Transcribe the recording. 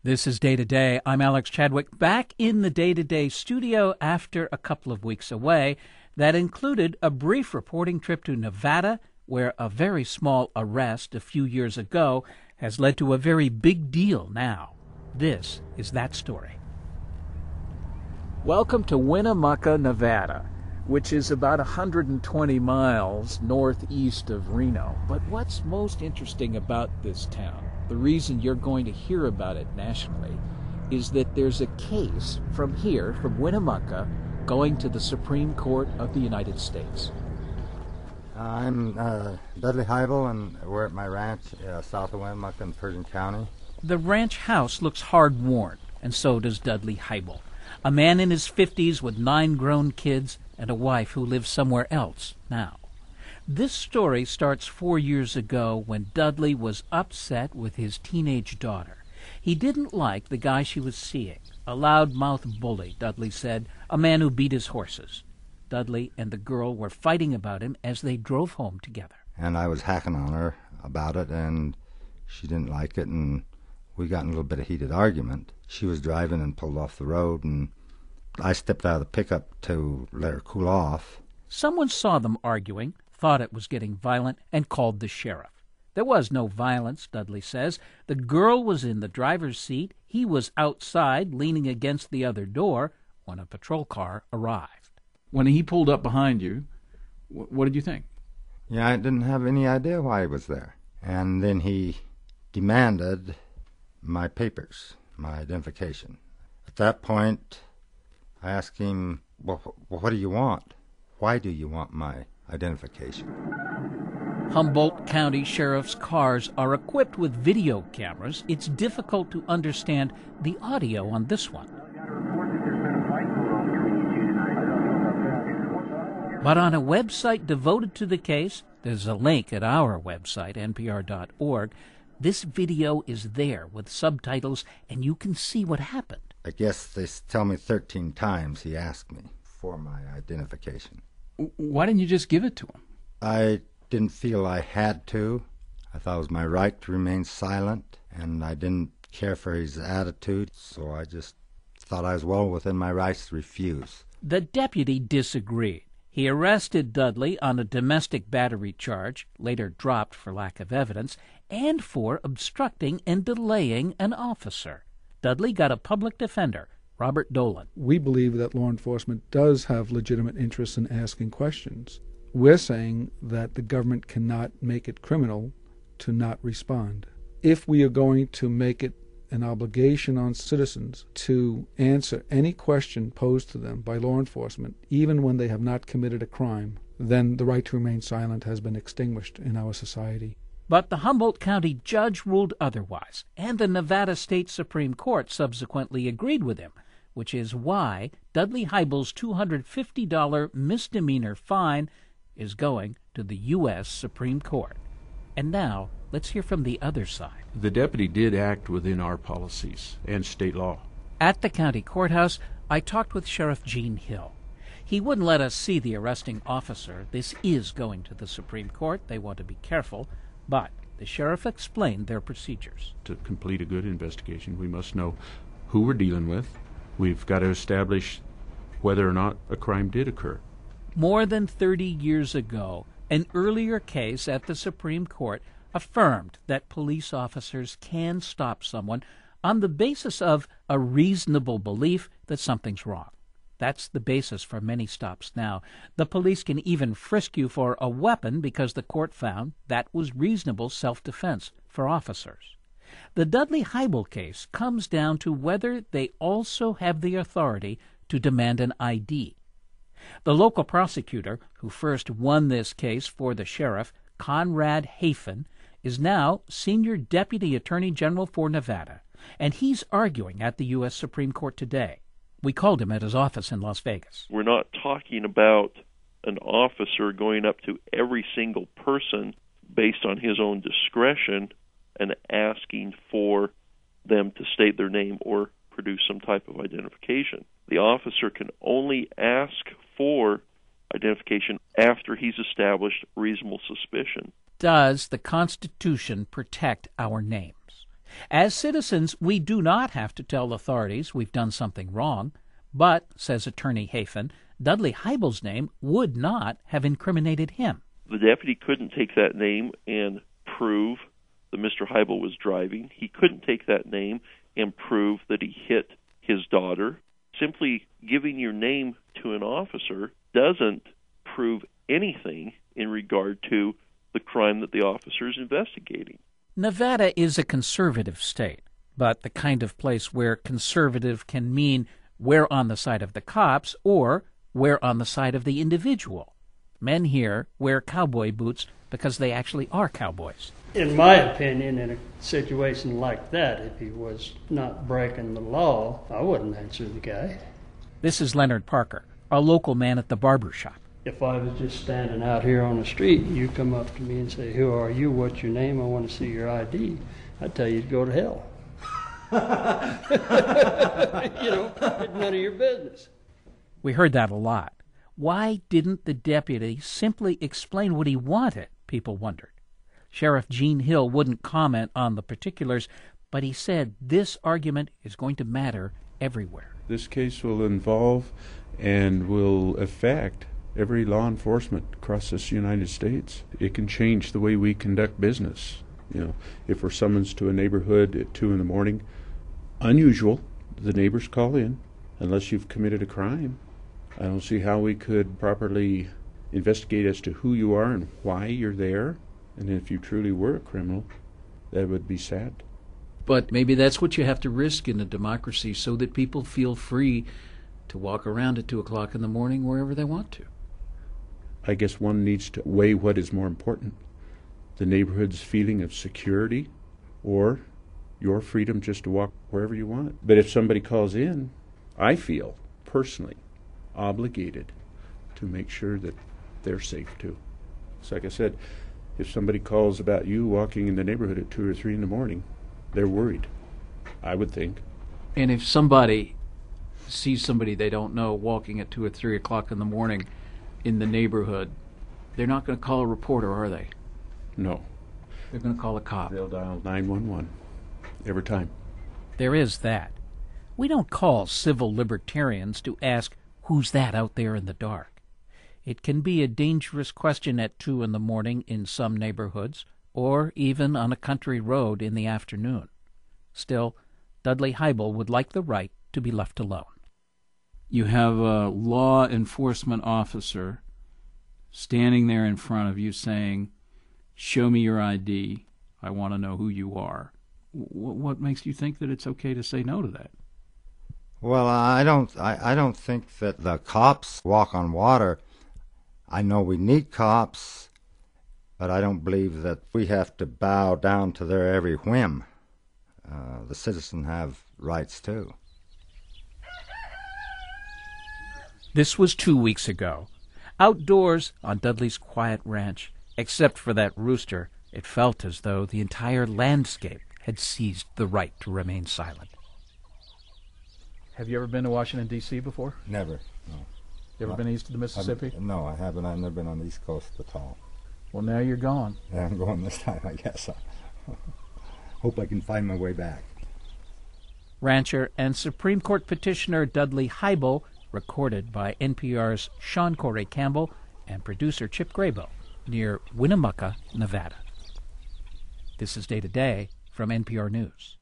This is Day to Day. I'm Alex Chadwick, back in the Day to Day studio after a couple of weeks away. That included a brief reporting trip to Nevada, where a very small arrest a few years ago has led to a very big deal now. This is that story. Welcome to Winnemucca, Nevada, which is about 120 miles northeast of Reno. But what's most interesting about this town, the reason you're going to hear about it nationally, is that there's a case from here, from Winnemucca, going to the Supreme Court of the United States. I'm Dudley Heibel, and we're at my ranch south of Winnemucca in Pershing County. The ranch house looks hard-worn, and so does Dudley Heibel, a man in his 50s with 9 grown kids and a wife who lives somewhere else now. This story starts 4 years ago when Dudley was upset with his teenage daughter. He didn't like the guy she was seeing, a loud-mouthed bully, Dudley said, a man who beat his horses. Dudley and the girl were fighting about him as they drove home together. And I was hacking on her about it, and she didn't like it, and we got in a little bit of heated argument. She was driving and pulled off the road, and I stepped out of the pickup to let her cool off. Someone saw them arguing, thought it was getting violent, and called the sheriff. There was no violence, Dudley says. The girl was in the driver's seat. He was outside, leaning against the other door, when a patrol car arrived. When he pulled up behind you, what did you think? Yeah, I didn't have any idea why he was there. And then he demanded my papers, my identification. At that point, I asked him, well, what do you want? Why do you want my identification? Humboldt County Sheriff's cars are equipped with video cameras. It's difficult to understand the audio on this one. But on a website devoted to the case, there's a link at our website, npr.org, this video is there with subtitles, and you can see what happened. I guess they tell me 13 times he asked me for my identification. Why didn't you just give it to him? I didn't feel I had to. I thought it was my right to remain silent, and I didn't care for his attitude, so I just thought I was well within my rights to refuse. The deputy disagreed. He arrested Dudley on a domestic battery charge, later dropped for lack of evidence, and for obstructing and delaying an officer. Dudley got a public defender, Robert Dolan. We believe that law enforcement does have legitimate interests in asking questions. We're saying that the government cannot make it criminal to not respond. If we are going to make it an obligation on citizens to answer any question posed to them by law enforcement, even when they have not committed a crime, then the right to remain silent has been extinguished in our society. But the Humboldt County judge ruled otherwise, and the Nevada State Supreme Court subsequently agreed with him, which is why Dudley Heibel's $250 misdemeanor fine is going to the U.S. Supreme Court. And now, let's hear from the other side. The deputy did act within our policies and state law. At the county courthouse, I talked with Sheriff Gene Hill. He wouldn't let us see the arresting officer. This is going to the Supreme Court. They want to be careful. But the sheriff explained their procedures. To complete a good investigation, we must know who we're dealing with. We've got to establish whether or not a crime did occur. More than 30 years ago, an earlier case at the Supreme Court affirmed that police officers can stop someone on the basis of a reasonable belief that something's wrong. That's the basis for many stops now. The police can even frisk you for a weapon because the court found that was reasonable self-defense for officers. The Dudley Heibel case comes down to whether they also have the authority to demand an ID. The local prosecutor who first won this case for the sheriff, Conrad Hafen, is now Senior Deputy Attorney General for Nevada, and he's arguing at the U.S. Supreme Court today. We called him at his office in Las Vegas. We're not talking about an officer going up to every single person based on his own discretion and asking for them to state their name or produce some type of identification. The officer can only ask for identification after he's established reasonable suspicion. Does the Constitution protect our names? As citizens, we do not have to tell authorities we've done something wrong, but, says Attorney Hafen, Dudley Heibel's name would not have incriminated him. The deputy couldn't take that name and prove that Mr. Heibel was driving. He couldn't take that name and prove that he hit his daughter. Simply giving your name to an officer doesn't prove anything in regard to the crime that the officer is investigating. Nevada is a conservative state, but the kind of place where conservative can mean we're on the side of the cops or we're on the side of the individual. Men here wear cowboy boots because they actually are cowboys. In my opinion, in a situation like that, if he was not breaking the law, I wouldn't answer the guy. This is Leonard Parker, a local man at the barber shop. If I was just standing out here on the street and you come up to me and say, "Who are you? What's your name? I want to see your ID," I'd tell you to go to hell. It's none of your business. We heard that a lot. Why didn't the deputy simply explain what he wanted, people wondered. Sheriff Gene Hill wouldn't comment on the particulars, but he said this argument is going to matter everywhere. This case will involve and will affect every law enforcement across this United States. It can change the way we conduct business. If we're summoned to a neighborhood at 2 in the morning, unusual, the neighbors call in, unless you've committed a crime. I don't see how we could properly investigate as to who you are and why you're there. And if you truly were a criminal, that would be sad. But maybe that's what you have to risk in a democracy so that people feel free to walk around at 2 o'clock in the morning wherever they want to. I guess one needs to weigh what is more important, the neighborhood's feeling of security or your freedom just to walk wherever you want. But if somebody calls in, I feel personally obligated to make sure that they're safe too. It's like I said, if somebody calls about you walking in the neighborhood at 2 or 3 in the morning, they're worried, I would think. And if somebody sees somebody they don't know walking at 2 or 3 o'clock in the morning in the neighborhood, they're not going to call a reporter, are they? No. They're going to call a cop. They'll dial 911 every time. There is that. We don't call civil libertarians to ask, who's that out there in the dark? It can be a dangerous question at 2 in the morning in some neighborhoods, or even on a country road in the afternoon. Still, Dudley Heibel would like the right to be left alone. You have a law enforcement officer standing there in front of you saying, "Show me your ID. I want to know who you are." What makes you think that it's okay to say no to that? Well, I don't think that the cops walk on water. I know we need cops, but I don't believe that we have to bow down to their every whim. The citizens have rights too. This was 2 weeks ago. Outdoors on Dudley's quiet ranch, except for that rooster, it felt as though the entire landscape had seized the right to remain silent. Have you ever been to Washington, D.C. before? Never, no. You ever been east of the Mississippi? No, I haven't. I've never been on the East Coast at all. Well, now you're gone. Yeah, I'm going this time, I guess. Hope I can find my way back. Rancher and Supreme Court petitioner Dudley Heibel, recorded by NPR's Sean Corey Campbell and producer Chip Graybill, near Winnemucca, Nevada. This is Day to Day from NPR News.